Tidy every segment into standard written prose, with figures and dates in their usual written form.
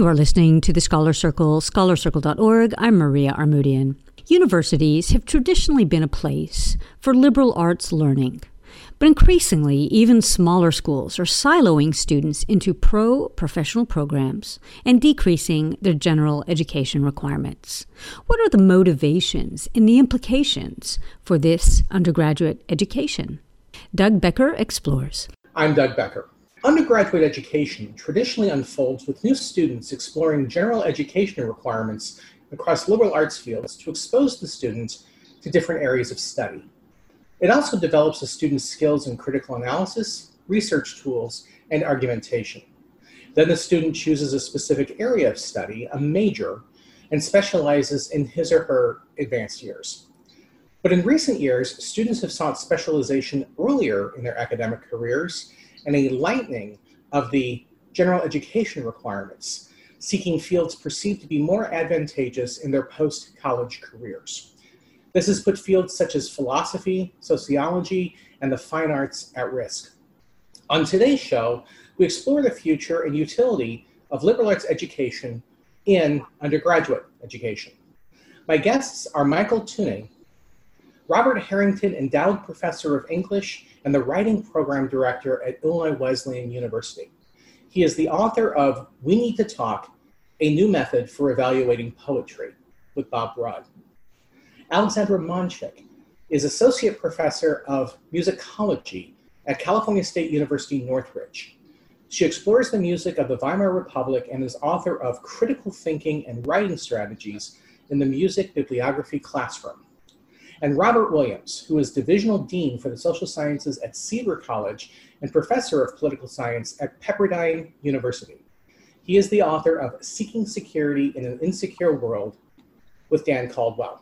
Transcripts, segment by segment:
You are listening to the Scholar Circle, scholarcircle.org. I'm Maria Armoudian. Universities have traditionally been a place for liberal arts learning, but increasingly, even smaller schools are siloing students into professional programs and decreasing their general education requirements. What are the motivations and the implications for this undergraduate education? Doug Becker explores. I'm Doug Becker. Undergraduate education traditionally unfolds with new students exploring general education requirements across liberal arts fields to expose the students to different areas of study. It also develops a student's skills in critical analysis, research tools, and argumentation. Then the student chooses a specific area of study, a major, and specializes in his or her advanced years. But in recent years, students have sought specialization earlier in their academic careers and a lightening of the general education requirements, seeking fields perceived to be more advantageous in their post-college careers. This has put fields such as philosophy, sociology, and the fine arts at risk. On today's show, we explore the future and utility of liberal arts education in undergraduate education. My guests are Michael Tunney, Robert Harrington Endowed Professor of English and the Writing Program Director at Illinois Wesleyan University. He is the author of We Need to Talk, a New Method for Evaluating Poetry with Bob Broad. Alexandra Monchik is Associate Professor of Musicology at California State University, Northridge. She explores the music of the Weimar Republic and is author of Critical Thinking and Writing Strategies in the Music Bibliography Classroom. And Robert Williams, who is Divisional Dean for the Social Sciences at Seaver College and Professor of Political Science at Pepperdine University. He is the author of Seeking Security in an Insecure World with Dan Caldwell.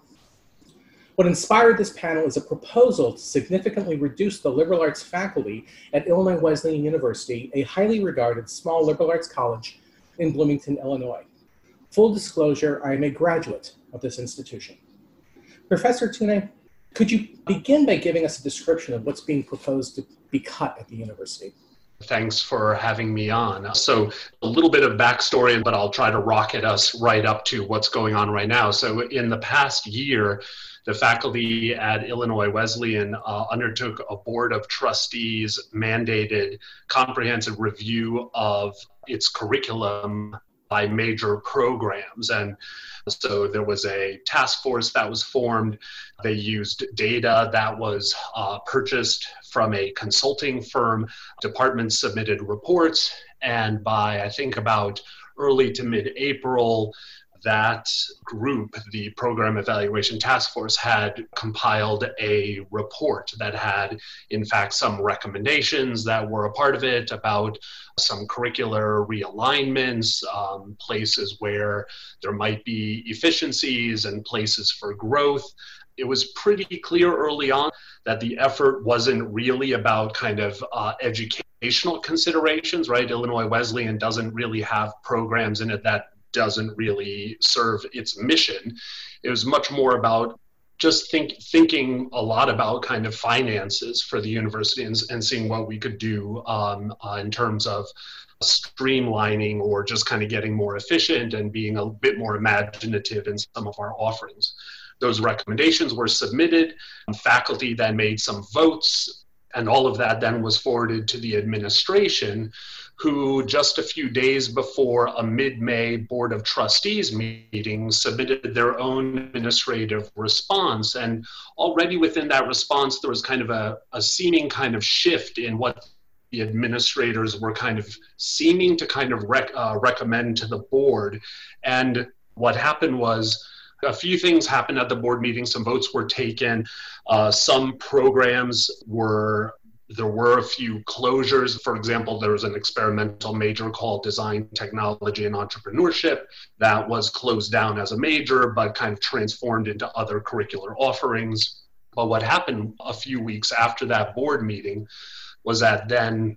What inspired this panel is a proposal to significantly reduce the liberal arts faculty at Illinois Wesleyan University, a highly regarded small liberal arts college in Bloomington, Illinois. Full disclosure, I am a graduate of this institution. Professor Tunney, could you begin by giving us a description of what's being proposed to be cut at the university? Thanks for having me on. So a little bit of backstory, but I'll try to rocket us right up to what's going on right now. So in the past year, the faculty at Illinois Wesleyan undertook a board of trustees mandated comprehensive review of its curriculum by major programs. And so there was a task force that was formed. They used data that was purchased from a consulting firm. Departments submitted reports. And by, I think, about early to mid-April, that group, the Program Evaluation Task Force, had compiled a report that had, in fact, some recommendations that were a part of it about some curricular realignments, places where there might be efficiencies and places for growth. It was pretty clear early on that the effort wasn't really about kind of educational considerations, right? Illinois Wesleyan doesn't really have programs in it that doesn't really serve its mission. It was much more about just thinking a lot about kind of finances for the university and seeing what we could do in terms of streamlining or just kind of getting more efficient and being a bit more imaginative in some of our offerings. Those recommendations were submitted. Faculty then made some votes, and all of that then was forwarded to the administration, who just a few days before a mid-May Board of Trustees meeting submitted their own administrative response. And already within that response, there was kind of a seeming kind of shift in what the administrators were kind of seeming to kind of recommend to the board. And what happened was a few things happened at the board meeting. Some votes were taken. Some programs there were a few closures. For example, there was an experimental major called Design, Technology, and Entrepreneurship that was closed down as a major, but kind of transformed into other curricular offerings. But what happened a few weeks after that board meeting was that then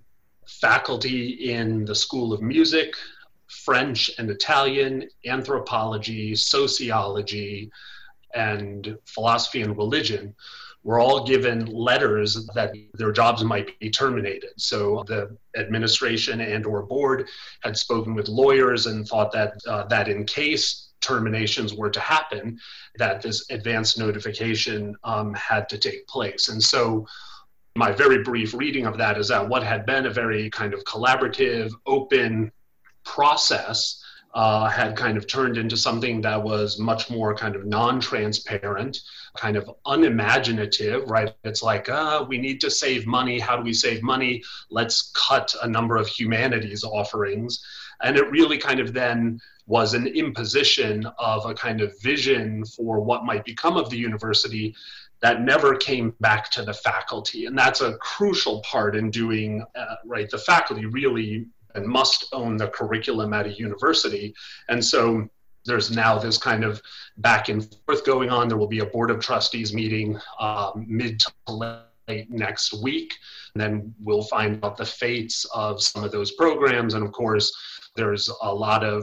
faculty in the School of Music, French and Italian, anthropology, sociology, and philosophy and religion were all given letters that their jobs might be terminated. So the administration and or board had spoken with lawyers and thought that in case terminations were to happen, that this advance notification had to take place. And so my very brief reading of that is that what had been a very kind of collaborative, open process had kind of turned into something that was much more kind of non-transparent, kind of unimaginative, right? It's like, we need to save money. How do we save money? Let's cut a number of humanities offerings. And it really kind of then was an imposition of a kind of vision for what might become of the university that never came back to the faculty. And that's a crucial part in doing, right? The faculty really and must own the curriculum at a university. And so there's now this kind of back and forth going on. There will be a board of trustees meeting mid to late next week. And then we'll find out the fates of some of those programs. And of course, there's a lot of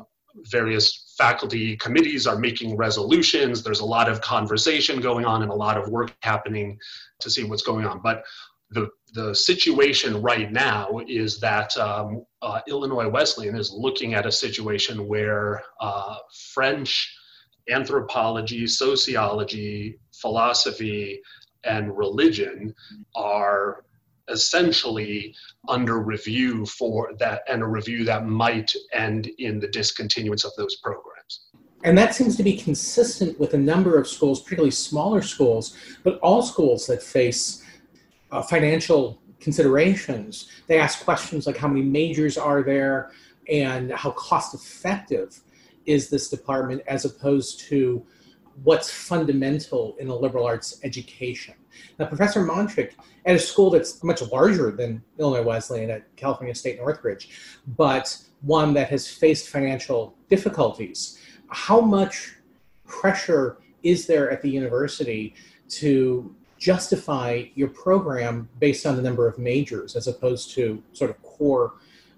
various faculty committees are making resolutions. There's a lot of conversation going on and a lot of work happening to see what's going on. But the situation right now is that Illinois Wesleyan is looking at a situation where French, anthropology, sociology, philosophy, and religion are essentially under review for that, and a review that might end in the discontinuance of those programs. And that seems to be consistent with a number of schools, particularly smaller schools, but all schools that face financial considerations. They ask questions like how many majors are there and how cost effective is this department as opposed to what's fundamental in a liberal arts education. Now, Professor Montrick, at a school that's much larger than Illinois Wesleyan at California State Northridge, but one that has faced financial difficulties, how much pressure is there at the university to justify your program based on the number of majors as opposed to sort of core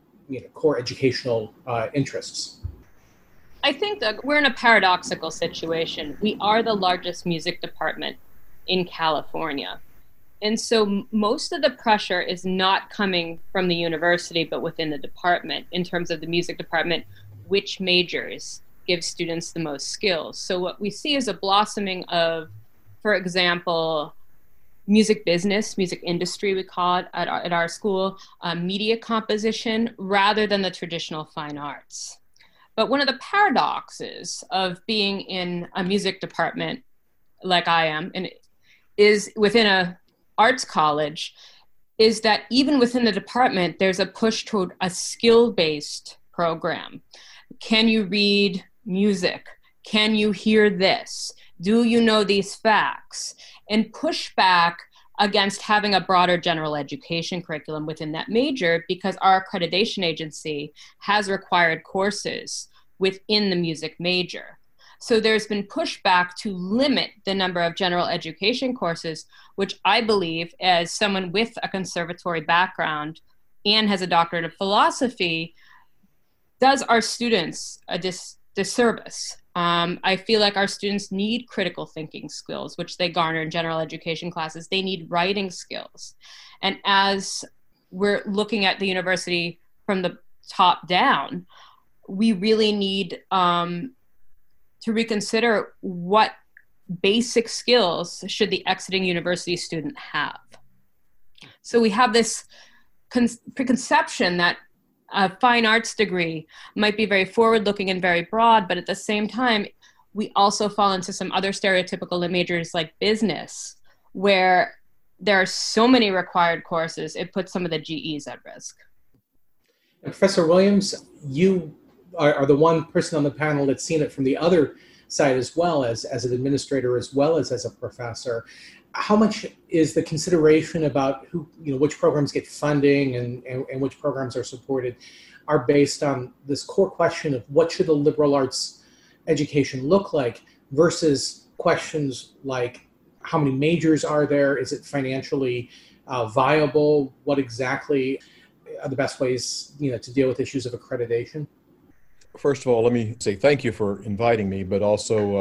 educational interests? I think that we're in a paradoxical situation. We are the largest music department in California. And so most of the pressure is not coming from the university, but within the department in terms of the music department, which majors give students the most skills. So what we see is a blossoming of, for example, music business, music industry, we call it at our school, media composition, rather than the traditional fine arts. But one of the paradoxes of being in a music department like I am, and is within a arts college, is that even within the department, there's a push toward a skill-based program. Can you read music? Can you hear this? Do you know these facts? And push back against having a broader general education curriculum within that major, because our accreditation agency has required courses within the music major. So there's been pushback to limit the number of general education courses, which I believe, as someone with a conservatory background and has a doctorate of philosophy, does our students a disservice. I feel like our students need critical thinking skills, which they garner in general education classes. They need writing skills. And as we're looking at the university from the top down, we really need to reconsider what basic skills should the exiting university student have. So we have this preconception that a fine arts degree might be very forward-looking and very broad, but at the same time, we also fall into some other stereotypical majors like business, where there are so many required courses, it puts some of the GEs at risk. And Professor Williams, you are the one person on the panel that's seen it from the other side as well, as an administrator as well as a professor. How much is the consideration about which programs get funding and which programs are supported are based on this core question of what should the liberal arts education look like versus questions like how many majors are there? Is it financially viable? What exactly are the best ways to deal with issues of accreditation? First of all, let me say thank you for inviting me, but also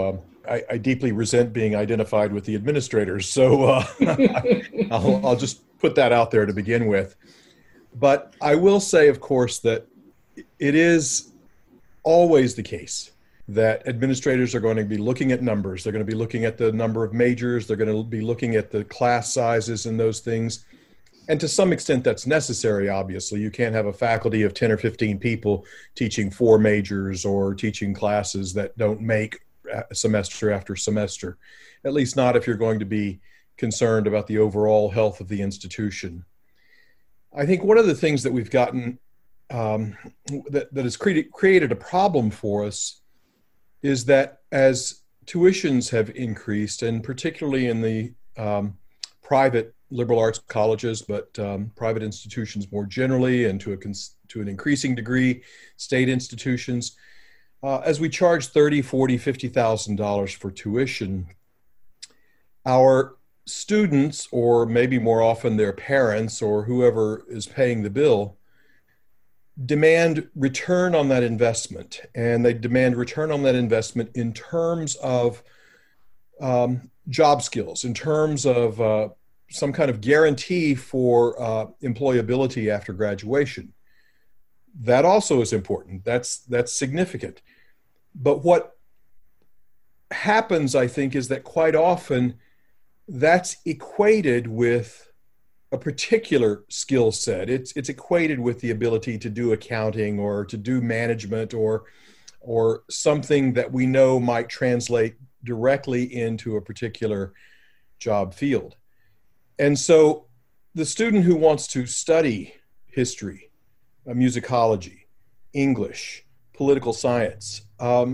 I deeply resent being identified with the administrators. So I'll just put that out there to begin with. But I will say, of course, that it is always the case that administrators are going to be looking at numbers. They're going to be looking at the number of majors. They're going to be looking at the class sizes and those things. And to some extent, that's necessary, obviously. You can't have a faculty of 10 or 15 people teaching 4 majors or teaching classes that don't make semester after semester, at least not if you're going to be concerned about the overall health of the institution. I think one of the things that we've gotten that has created a problem for us is that as tuitions have increased, and particularly in the private liberal arts colleges, but private institutions more generally, and to an increasing degree, state institutions, as we charge $30,000, $40,000, $50,000 for tuition, our students, or maybe more often their parents or whoever is paying the bill, demand return on that investment. And they demand return on that investment in terms of job skills, in terms of some kind of guarantee for employability after graduation. That also is important. That's significant. But what happens, I think, is that quite often that's equated with a particular skill set. It's equated with the ability to do accounting or to do management or something that we know might translate directly into a particular job field. And so the student who wants to study history, musicology, English, political science,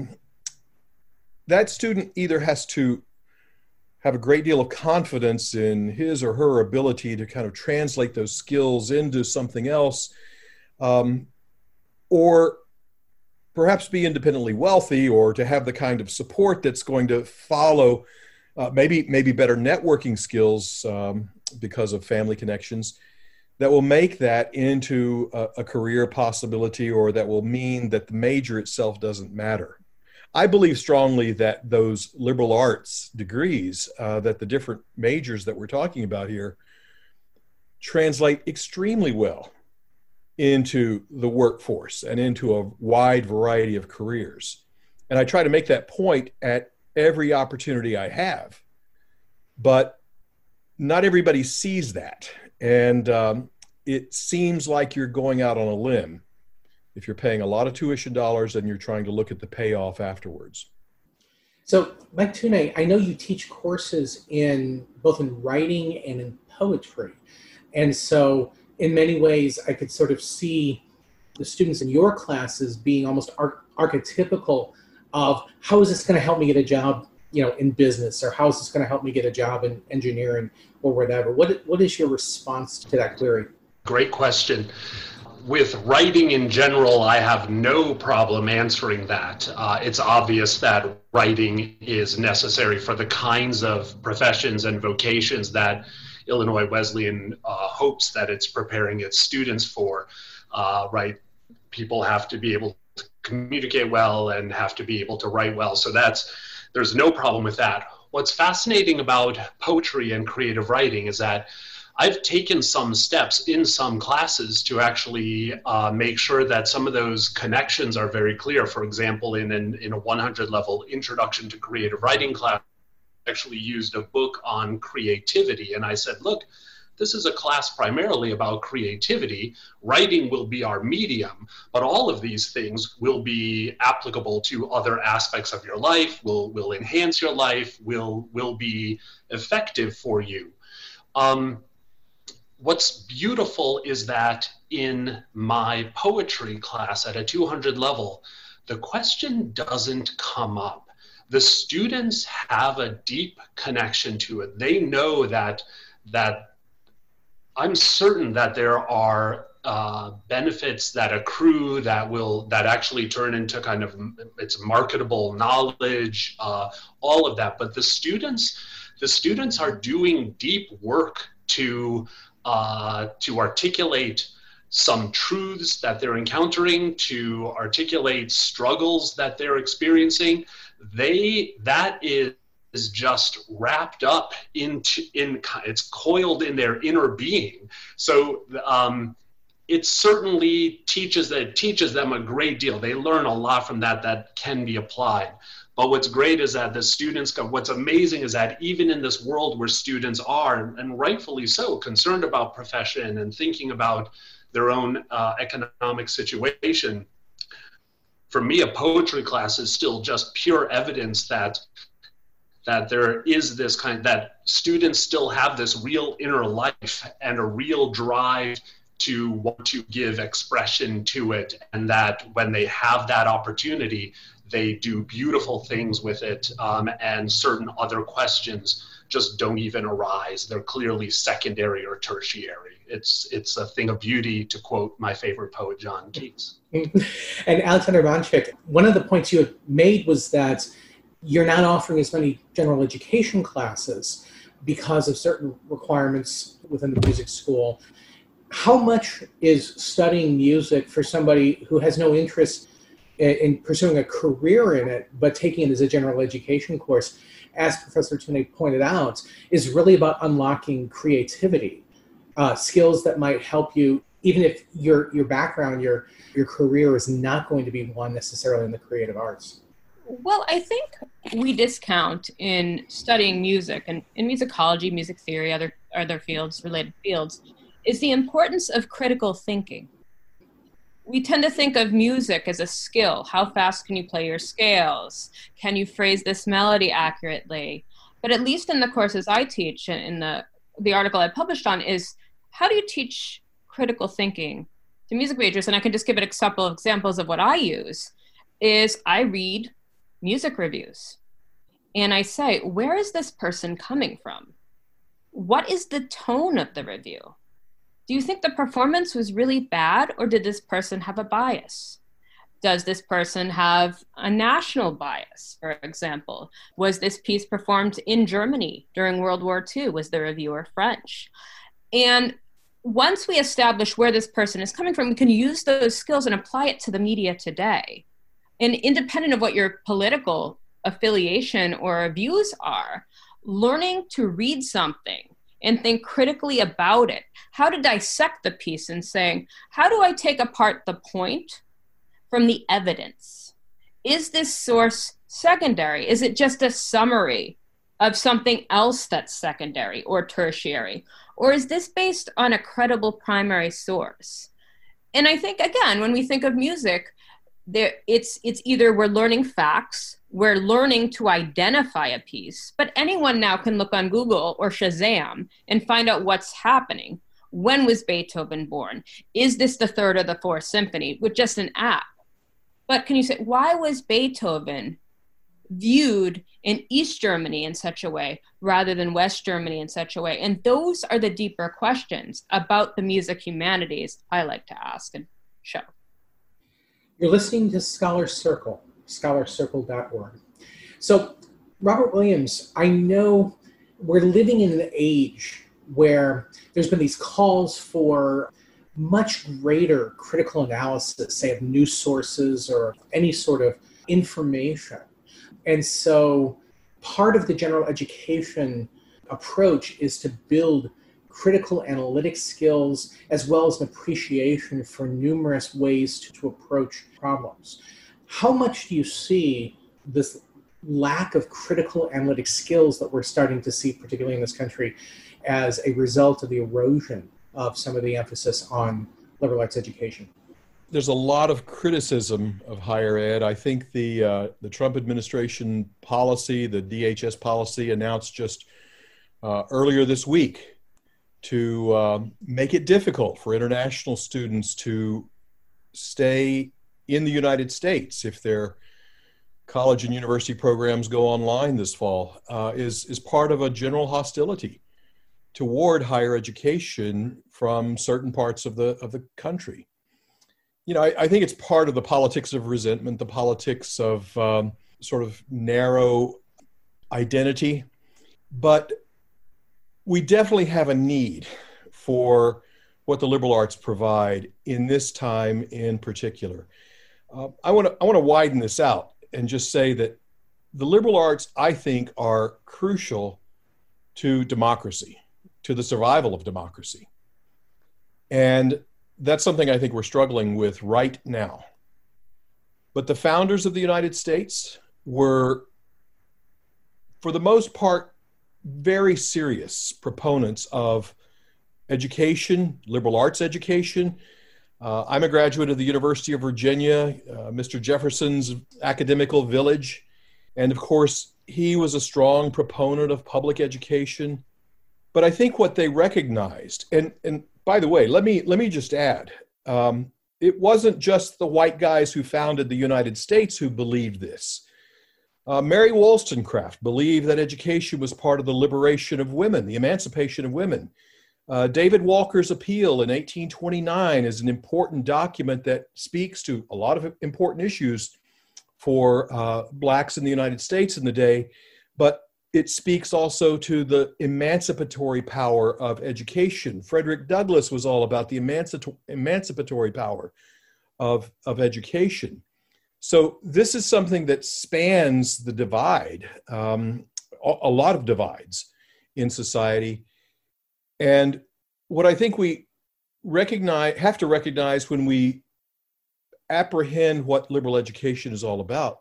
that student either has to have a great deal of confidence in his or her ability to kind of translate those skills into something else, or perhaps be independently wealthy, or to have the kind of support that's going to follow maybe better networking skills because of family connections that will make that into a career possibility, or that will mean that the major itself doesn't matter. I believe strongly that those liberal arts degrees, that the different majors that we're talking about here, translate extremely well into the workforce and into a wide variety of careers. And I try to make that point at every opportunity I have. But not everybody sees that. And it seems like you're going out on a limb if you're paying a lot of tuition dollars and you're trying to look at the payoff afterwards. So, Mike Tunay, I know you teach courses both in writing and in poetry. And so, in many ways, I could sort of see the students in your classes being almost archetypical of how is this going to help me get a job, in business, or how is this going to help me get a job in engineering or whatever. What is your response to that query? Great question. With writing in general, I have no problem answering that. It's obvious that writing is necessary for the kinds of professions and vocations that Illinois Wesleyan hopes that it's preparing its students for, right? People have to be able to communicate well and have to be able to write well. So there's no problem with that. What's fascinating about poetry and creative writing is that I've taken some steps in some classes to actually make sure that some of those connections are very clear. For example, in a 100 level introduction to creative writing class, I actually used a book on creativity. And I said, look, this is a class primarily about creativity. Writing will be our medium, but all of these things will be applicable to other aspects of your life, will enhance your life, will be effective for you. What's beautiful is that in my poetry class at a 200 level, the question doesn't come up. The students have a deep connection to it. They know that I'm certain that there are benefits that accrue that actually turn into kind of it's marketable knowledge, all of that. But the students are doing deep work to articulate some truths that they're encountering, to articulate struggles that they're experiencing. That is just wrapped up it's coiled in their inner being. So it certainly teaches them a great deal. They learn a lot from that can be applied. But what's great is that what's amazing is that even in this world where students are, and rightfully so, concerned about profession and thinking about their own economic situation, for me, a poetry class is still just pure evidence that there is this that students still have this real inner life and a real drive to want to give expression to it, and that when they have that opportunity, they do beautiful things with it, and certain other questions just don't even arise. They're clearly secondary or tertiary. It's a thing of beauty, to quote my favorite poet, John Keats. And Alexander Bonchik, one of the points you had made was that you're not offering as many general education classes because of certain requirements within the music school. How much is studying music for somebody who has no interest in pursuing a career in it, but taking it as a general education course, as Professor Tunay pointed out, is really about unlocking creativity, skills that might help you, even if your background, your career is not going to be one necessarily in the creative arts? Well, I think we discount in studying music and in musicology, music theory, other fields, related fields, is the importance of critical thinking. We tend to think of music as a skill. How fast can you play your scales? Can you phrase this melody accurately? But at least in the courses I teach, in the article I published on, is how do you teach critical thinking to music majors? And I can just give it a couple of examples of what I use. Is I read music reviews and I say, where is this person coming from? What is the tone of the review? Do you think the performance was really bad, or did this person have a bias? Does this person have a national bias, for example? Was this piece performed in Germany during World War II? Was the reviewer French? And once we establish where this person is coming from, we can use those skills and apply it to the media today. And independent of what your political affiliation or views are, learning to read something and think critically about it, how to dissect the piece and saying, how do I take apart the point from the evidence? Is this source secondary? Is it just a summary of something else that's secondary or tertiary? Or is this based on a credible primary source? And I think, again, when we think of music, it's either we're learning facts, we're learning to identify a piece, but anyone now can look on Google or Shazam and find out what's happening. When was Beethoven born? Is this the third or the fourth symphony with just an app? But can you say, why was Beethoven viewed in East Germany in such a way rather than West Germany in such a way? And those are the deeper questions about the music humanities I like to ask and show. You're listening to Scholar Circle, scholarcircle.org. So, Robert Williams, I know we're living in an age where there's been these calls for much greater critical analysis, say of news sources or any sort of information. And so part of the general education approach is to build critical analytic skills as well as an appreciation for numerous ways to approach problems. How much do you see this lack of critical analytic skills that we're starting to see, particularly in this country, as a result of the erosion of some of the emphasis on liberal arts education? There's a lot of criticism of higher ed. I think the Trump administration policy, the DHS policy, announced just earlier this week to make it difficult for international students to stay in the United States if their college and university programs go online this fall, is part of a general hostility toward higher education from certain parts of the country. You know, I think it's part of the politics of resentment, the politics of sort of narrow identity, but we definitely have a need for what the liberal arts provide in this time in particular. I want to widen this out and just say that the liberal arts, I think, are crucial to democracy, to the survival of democracy. And that's something I think we're struggling with right now. But the founders of the United States were, for the most part, very serious proponents of education, liberal arts education. I'm a graduate of the University of Virginia, Mr. Jefferson's academical village. And of course, he was a strong proponent of public education. But I think what they recognized, and by the way, let me just add, it wasn't just the white guys who founded the United States who believed this. Mary Wollstonecraft believed that education was part of the liberation of women, the emancipation of women. David Walker's Appeal in 1829 is an important document that speaks to a lot of important issues for Blacks in the United States in the day, but it speaks also to the emancipatory power of education. Frederick Douglass was all about the emancipatory power of education. So this is something that spans the divide, a lot of divides in society. And what I think we have to recognize when we apprehend what liberal education is all about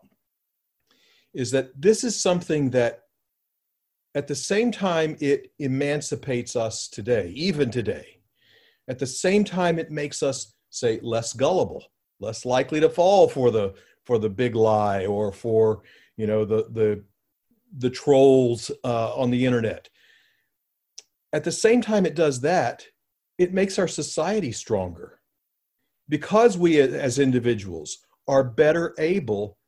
is that this is something that at the same time it emancipates us today, even today, at the same time it makes us, say, less gullible, less likely to fall for the big lie or for, the trolls on the internet. At the same time it does that, it makes our society stronger because we as individuals are better able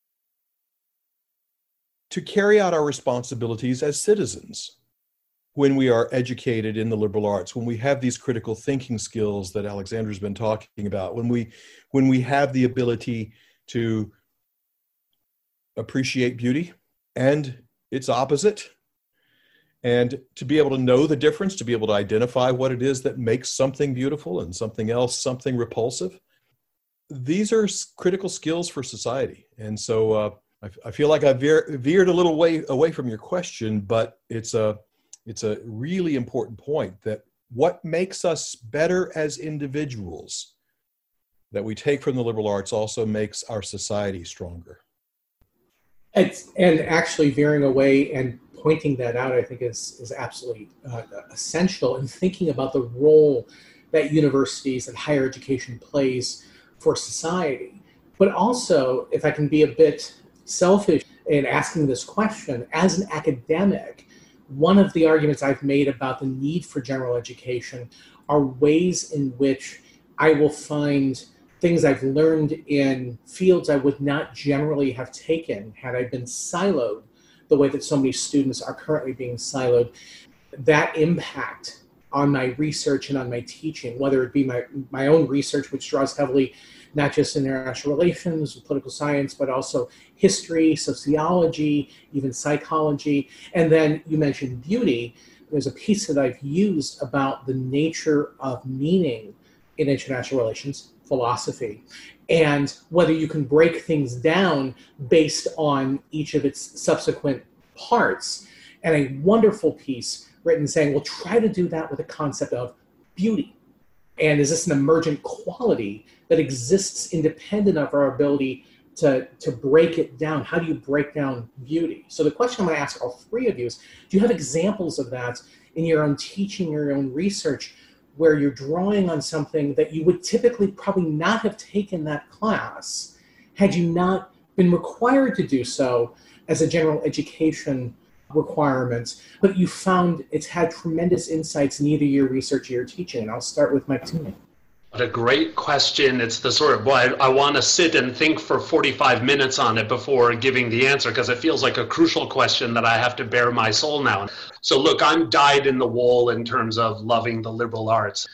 to carry out our responsibilities as citizens when we are educated in the liberal arts, when we have these critical thinking skills that Alexandra's been talking about, when we have the ability to appreciate beauty and its opposite, and to be able to know the difference, to be able to identify what it is that makes something beautiful and something else something repulsive. These are critical skills for society. And so I feel like I veered a little way away from your question, but it's a really important point that what makes us better as individuals that we take from the liberal arts also makes our society stronger. And actually veering away and pointing that out, I think is absolutely essential in thinking about the role that universities and higher education plays for society. But also, if I can be a bit selfish in asking this question, as an academic, one of the arguments I've made about the need for general education are ways in which I will find things I've learned in fields I would not generally have taken had I been siloed the way that so many students are currently being siloed. That impact on my research and on my teaching, whether it be my own research, which draws heavily not just international relations, political science, but also history, sociology, even psychology. And then you mentioned beauty. There's a piece that I've used about the nature of meaning in international relations, philosophy, and whether you can break things down based on each of its subsequent parts. And a wonderful piece written saying, well, try to do that with a concept of beauty. And is this an emergent quality that exists independent of our ability to break it down? How do you break down beauty? So the question I'm going to ask all three of you is, do you have examples of that in your own teaching, your own research, where you're drawing on something that you would typically probably not have taken that class had you not been required to do so as a general education requirement, but you found it's had tremendous insights in either your research or your teaching? And I'll start with Mike Toomey. What a great question. It's the sort of, I want to sit and think for 45 minutes on it before giving the answer, because it feels like a crucial question that I have to bare my soul now. So look, I'm dyed in the wool in terms of loving the liberal arts.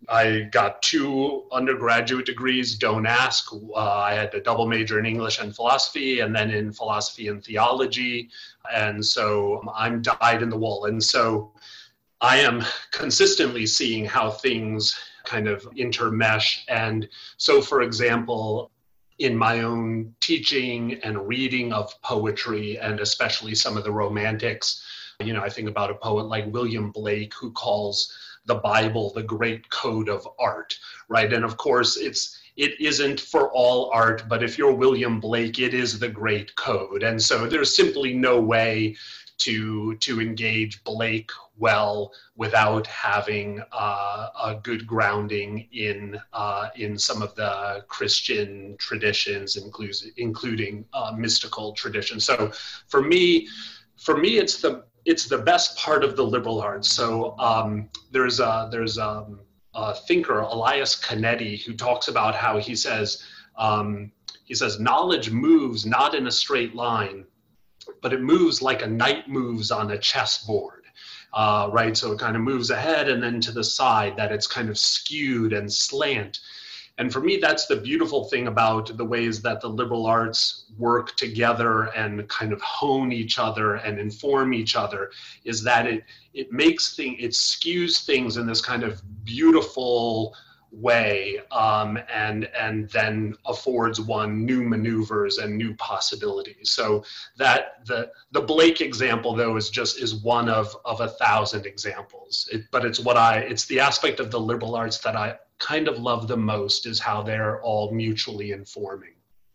I got 2 undergraduate degrees, don't ask. I had a double major in English and philosophy, and then in philosophy and theology. And so I'm dyed in the wool. And so I am consistently seeing how things kind of intermesh. And so, for example, in my own teaching and reading of poetry, and especially some of the romantics, I think about a poet like William Blake, who calls the Bible the great code of art, right? And of course, it isn't for all art, but if you're William Blake, it is the great code. And so there's simply no way to engage Blake well without having a good grounding in some of the Christian traditions, including mystical traditions. So for me, it's the best part of the liberal arts. So there's a thinker, Elias Canetti, who talks about how he says knowledge moves not in a straight line, but it moves like a knight moves on a chessboard, right? So it kind of moves ahead and then to the side, that it's kind of skewed and slant. And for me, that's the beautiful thing about the ways that the liberal arts work together and kind of hone each other and inform each other, is that it skews things in this kind of beautiful way, and then affords one new maneuvers and new possibilities. So that the Blake example, though, is one of 1,000 examples. But it's the aspect of the liberal arts that I kind of love the most, is how they're all mutually informing.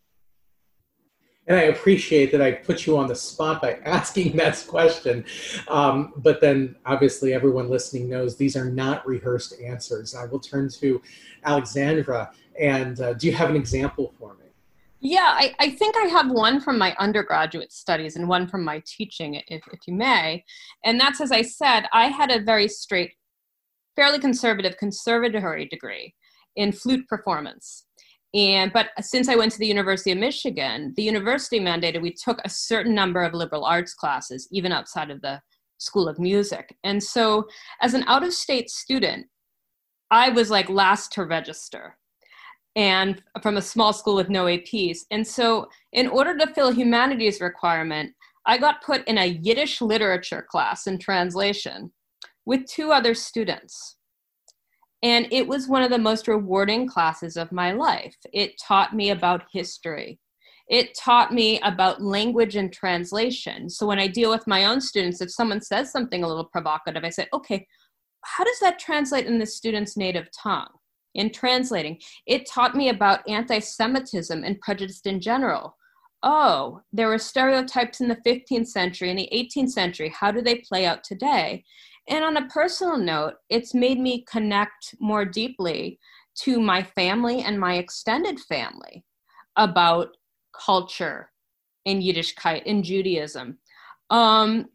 And I appreciate that I put you on the spot by asking that question. But then obviously everyone listening knows these are not rehearsed answers. I will turn to Alexandra. And do you have an example for me? Yeah, I think I have one from my undergraduate studies and one from my teaching, if you may. And that's, as I said, I had a very straight, fairly conservative conservatory degree in flute performance. But since I went to the University of Michigan, the university mandated we took a certain number of liberal arts classes, even outside of the School of Music. And so as an out-of-state student, I was like last to register, and from a small school with no APs. And so in order to fill a humanities requirement, I got put in a Yiddish literature class in translation with 2 other students. And it was one of the most rewarding classes of my life. It taught me about history. It taught me about language and translation. So when I deal with my own students, if someone says something a little provocative, I say, okay, how does that translate in the student's native tongue? In translating, it taught me about anti-Semitism and prejudice in general. Oh, there were stereotypes in the 15th century and the 18th century. How do they play out today? And on a personal note, it's made me connect more deeply to my family and my extended family about culture in Yiddishkeit, in Judaism. And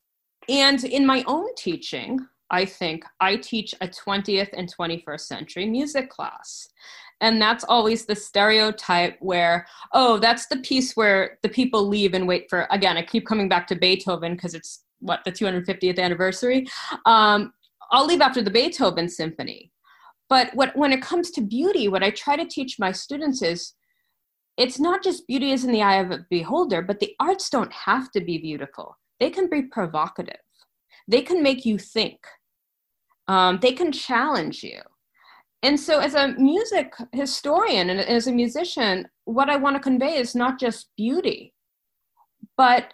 in my own teaching, I think I teach a 20th and 21st century music class. And that's always the stereotype where, oh, that's the piece where the people leave and wait for, again, I keep coming back to Beethoven because it's the 250th anniversary. I'll leave after the Beethoven symphony. But when it comes to beauty, what I try to teach my students is, it's not just beauty is in the eye of a beholder, but the arts don't have to be beautiful. They can be provocative. They can make you think. They can challenge you. And so as a music historian and as a musician, what I want to convey is not just beauty, but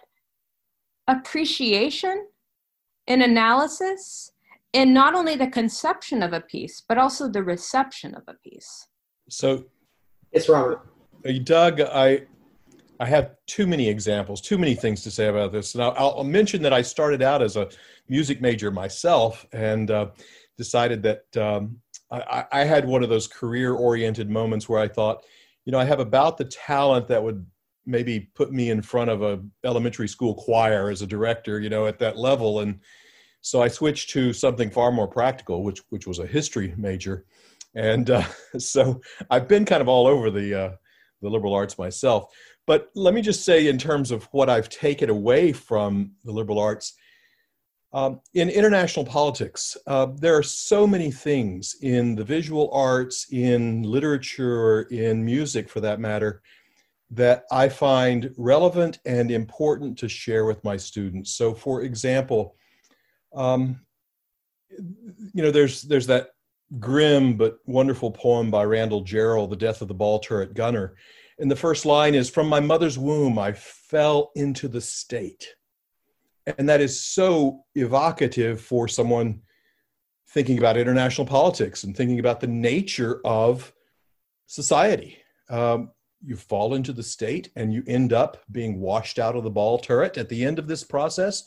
appreciation and analysis, and not only the conception of a piece, but also the reception of a piece. So, yes, Robert. Doug, I have too many examples, too many things to say about this. And I'll mention that I started out as a music major myself, and decided that I had one of those career-oriented moments where I thought, I have about the talent that would maybe put me in front of a elementary school choir as a director, at that level. And so I switched to something far more practical, which was a history major. And so I've been kind of all over the liberal arts myself. But let me just say, in terms of what I've taken away from the liberal arts, in international politics, there are so many things in the visual arts, in literature, in music for that matter, that I find relevant and important to share with my students. So, for example, there's that grim but wonderful poem by Randall Jarrell, The Death of the Ball Turret Gunner. And the first line is, "From my mother's womb, I fell into the state." And that is so evocative for someone thinking about international politics and thinking about the nature of society. You fall into the state and you end up being washed out of the ball turret at the end of this process.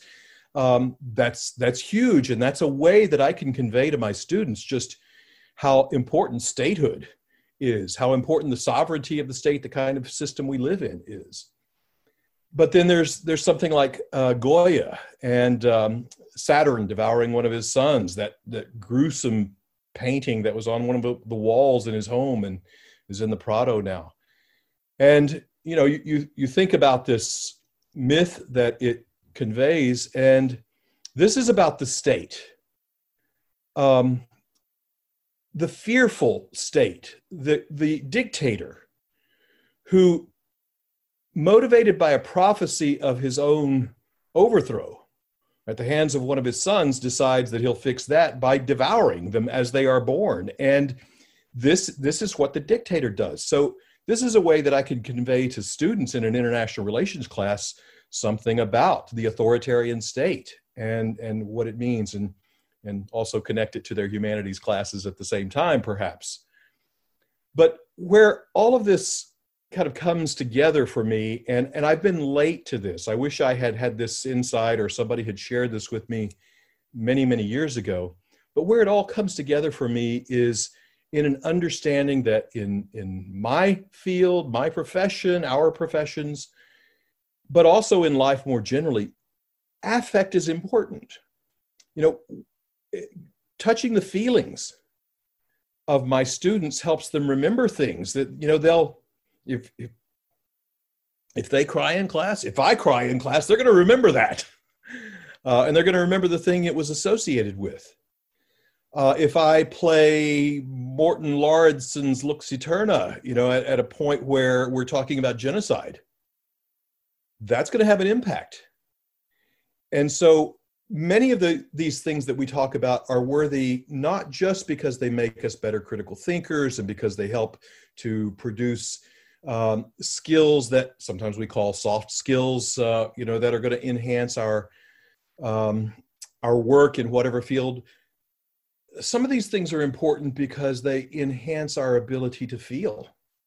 That's huge. And that's a way that I can convey to my students just how important statehood is, how important the sovereignty of the state, the kind of system we live in is. But then there's something like Goya and Saturn devouring one of his sons, that gruesome painting that was on one of the walls in his home and is in the Prado now. And, you know, you think about this myth that it conveys, and this is about the state. The fearful state, the dictator who, motivated by a prophecy of his own overthrow at the hands of one of his sons, decides that he'll fix that by devouring them as they are born. And this is what the dictator does. So this is a way that I can convey to students in an international relations class something about the authoritarian state and what it means, and also connect it to their humanities classes at the same time, perhaps. But where all of this kind of comes together for me, and I've been late to this. I wish I had this insight or somebody had shared this with me many, many years ago. But where it all comes together for me is in an understanding that in my field, my profession, our professions, but also in life more generally, affect is important. You know, touching the feelings of my students helps them remember things that, you know, they'll, if they cry in class, if I cry in class, they're going to remember that. And they're going to remember the thing it was associated with. If I play Morton Lauridsen's Lux Eterna, you know, at a point where we're talking about genocide, that's going to have an impact. And so many of these things that we talk about are worthy, not just because they make us better critical thinkers and because they help to produce skills that sometimes we call soft skills, you know, that are going to enhance our work in whatever field. Some of these things are important because they enhance our ability to feel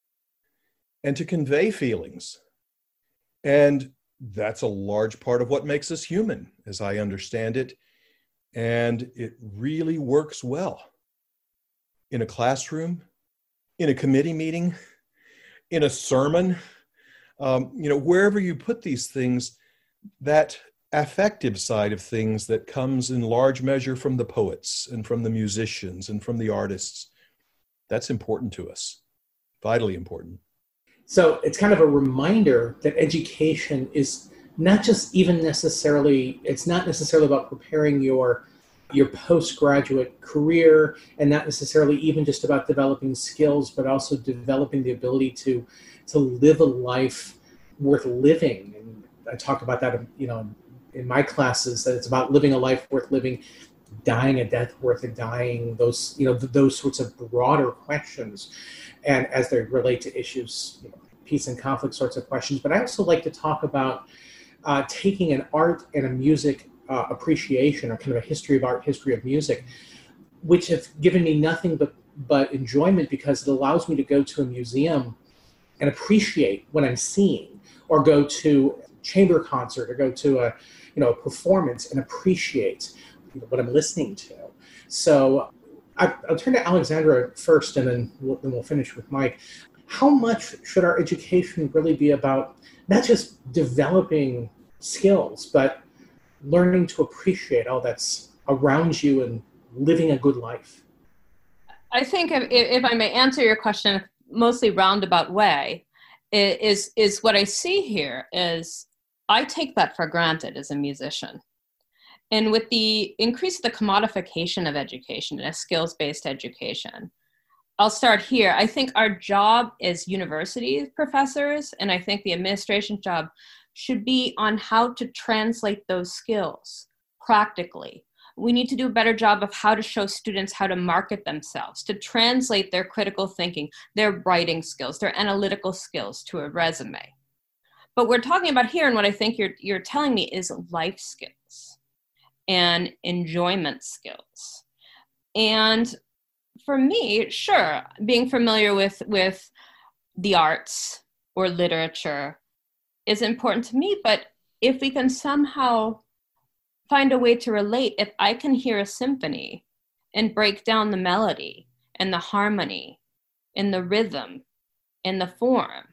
and to convey feelings. And that's a large part of what makes us human, as I understand it. And it really works well in a classroom, in a committee meeting, in a sermon, you know, wherever you put these things, that affective side of things that comes in large measure from the poets and from the musicians and from the artists, that's important to us, vitally important. So it's kind of a reminder that education is not just even necessarily, it's not necessarily about preparing your postgraduate career, and not necessarily even just about developing skills, but also developing the ability to live a life worth living. And I talk about that, you know, in my classes, that it's about living a life worth living, dying a death worth dying, those, you know, those sorts of broader questions, and as they relate to issues, you know, peace and conflict sorts of questions. But I also like to talk about taking an art and a music appreciation, or kind of a history of art, history of music, which have given me nothing but enjoyment, because it allows me to go to a museum and appreciate what I'm seeing, or go to a chamber concert, or go to a performance and appreciate what I'm listening to. So I'll turn to Alexandra first, and then we'll finish with Mike. How much should our education really be about not just developing skills, but learning to appreciate all that's around you and living a good life? I think if I may answer your question in a mostly roundabout way, is what I see here is I take that for granted as a musician. And with the increase of the commodification of education and a skills-based education, I'll start here. I think our job as university professors, and I think the administration job, should be on how to translate those skills practically. we need to do a better job of how to show students how to market themselves, to translate their critical thinking, their writing skills, their analytical skills to a resume. But we're talking about here, and what I think you're telling me is life skills and enjoyment skills. And for me, sure, being familiar with the arts or literature is important to me, but if we can somehow find a way to relate, if I can hear a symphony and break down the melody and the harmony and the rhythm and the form,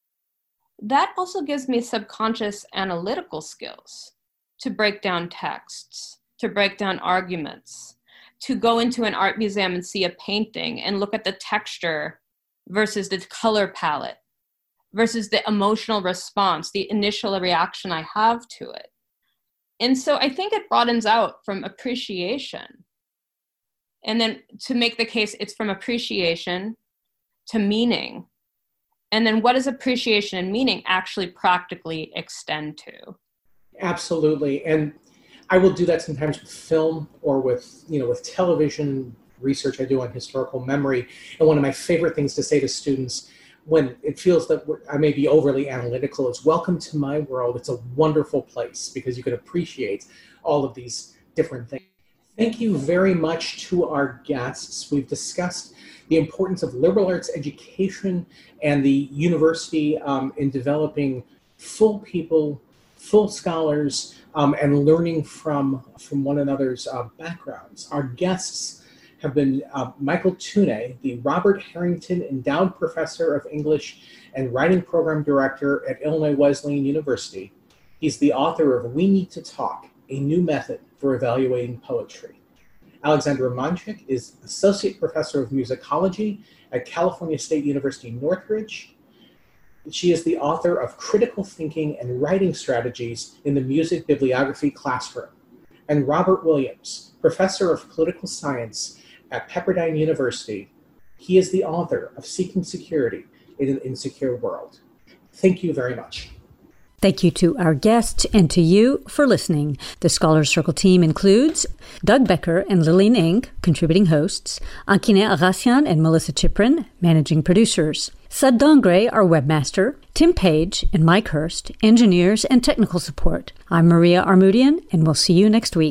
that also gives me subconscious analytical skills to break down texts, to break down arguments, to go into an art museum and see a painting and look at the texture versus the color palette versus the emotional response, the initial reaction I have to it. And so I think it broadens out from appreciation. And then to make the case, it's from appreciation to meaning. And then what does appreciation and meaning actually practically extend to? Absolutely. And I will do that sometimes with film or with television research I do on historical memory. And one of my favorite things to say to students when it feels that I may be overly analytical is, welcome to my world. It's a wonderful place because you can appreciate all of these different things. Thank you very much to our guests. We've discussed the importance of liberal arts education and the university in developing full people, full scholars, and learning from one another's backgrounds. Our guests have been Michael Tunay, the Robert Harrington Endowed Professor of English and Writing Program Director at Illinois Wesleyan University. He's the author of We Need to Talk, a New Method for Evaluating Poetry. Alexandra Monchik is Associate Professor of Musicology at California State University, Northridge. She is the author of Critical Thinking and Writing Strategies in the Music Bibliography Classroom. And Robert Williams, Professor of Political Science at Pepperdine University. He is the author of Seeking Security in an Insecure World. Thank you very much. Thank you to our guests and to you for listening. The Scholars Circle team includes Doug Becker and Lillian Ng, contributing hosts, Ankine Arassian and Melissa Chiprin, managing producers, Sud Dongre, our webmaster, Tim Page and Mike Hurst, engineers and technical support. I'm Maria Armoudian, and we'll see you next week.